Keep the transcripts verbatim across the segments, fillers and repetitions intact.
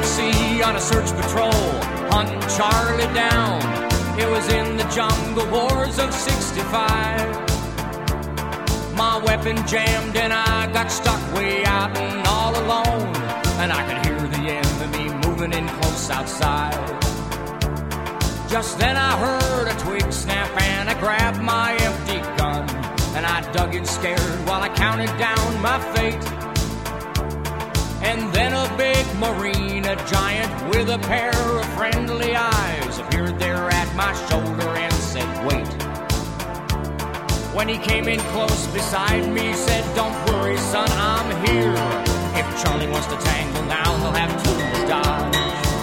out sea on a search patrol, hunting Charlie down. It was in the jungle wars of sixty-five. My weapon jammed and I got stuck way out and all alone, and I could hear the enemy moving in close outside. Just then I heard a twig snap and I grabbed my empty gun, and I dug in scared while I counted down my fate. And then a big marine, a giant with a pair of friendly eyes, appeared there at my shoulder and said, wait. When he came in close beside me, said, don't worry, son, I'm here. If Charlie wants to tangle now, he'll have two to dodge.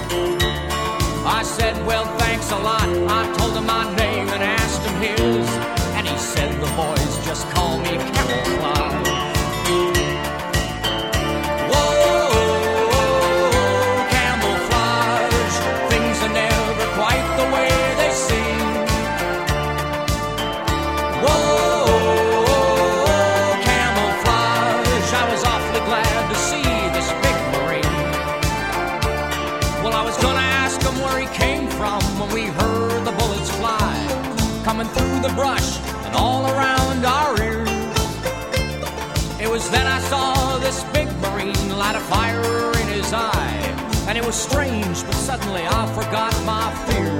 I said, well, thanks a lot. I told him my name and asked him his, and he said, the boys just call me Camouflage. When we heard the bullets fly, coming through the brush and all around our ears, it was then I saw this big marine light a fire in his eye, and it was strange, but suddenly I forgot my fear.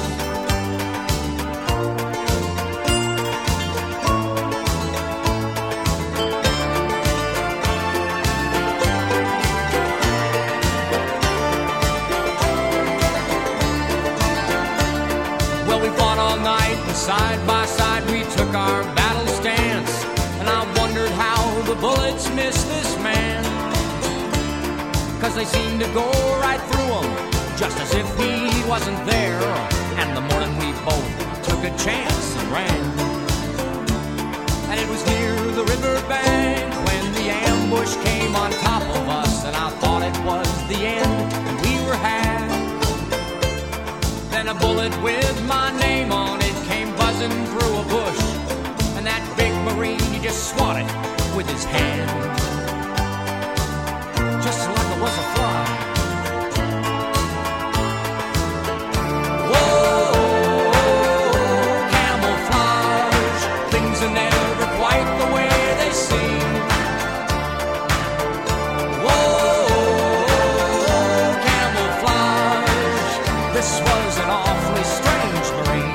Side by side we took our battle stance, and I wondered how the bullets missed this man, 'cause they seemed to go right through him, just as if he wasn't there. And the morning we both took a chance and ran, and it was near the riverbank when the ambush came on top of us, and I thought it was the end and we were had. Then a bullet with my name on it came buzzing through a bush, and that big marine, he just swatted with his hand, just like it was a fly. Whoa, camouflage, things are never quite the way they seem. Whoa, camouflage, this was an awfully strange marine.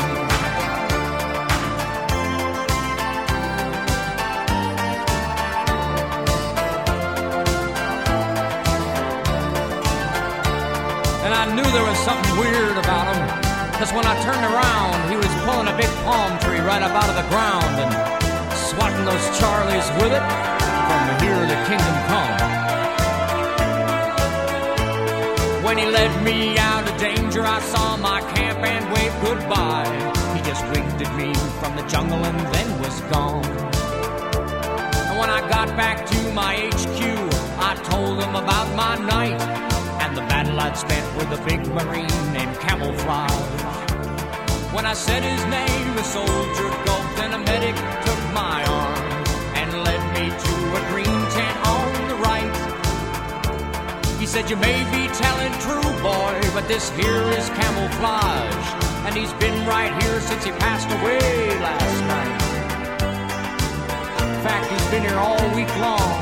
I knew there was something weird about him, because when I turned around, he was pulling a big palm tree right up out of the ground and swatting those Charlies with it from here to kingdom come. When he led me out of danger, I saw my camp and waved goodbye. He just winked at me from the jungle and then was gone. And when I got back to my H Q, I told him about my night and the battle I'd spent with a big marine named Camouflage. When I said his name, the soldier gulped and a medic took my arm and led me to a green tent on the right. He said, you may be telling true, boy, but this here is Camouflage, and he's been right here since he passed away last night. In fact, he's been here all week long.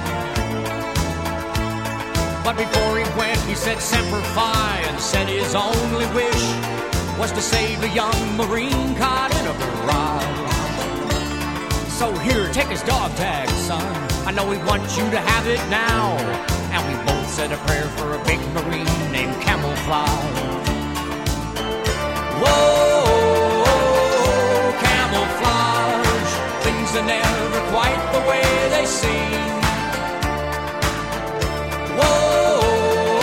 But before he went, he said Semper Fi, and said his only wish was to save a young Marine caught in a barrage. So here, take his dog tag, son. I know he wants you to have it now. And we both said a prayer for a big Marine named Camouflage. Whoa, camouflage, things are never quite the way they seem. Whoa,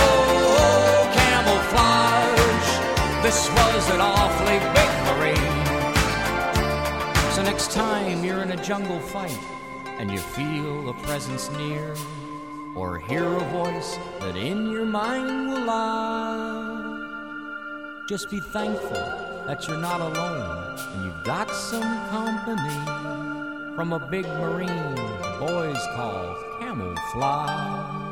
camouflage, this was an awfully big marine. So next time you're in a jungle fight and you feel a presence near, or hear a voice that in your mind will lie, just be thankful that you're not alone and you've got some company from a big marine the boys call Camouflage.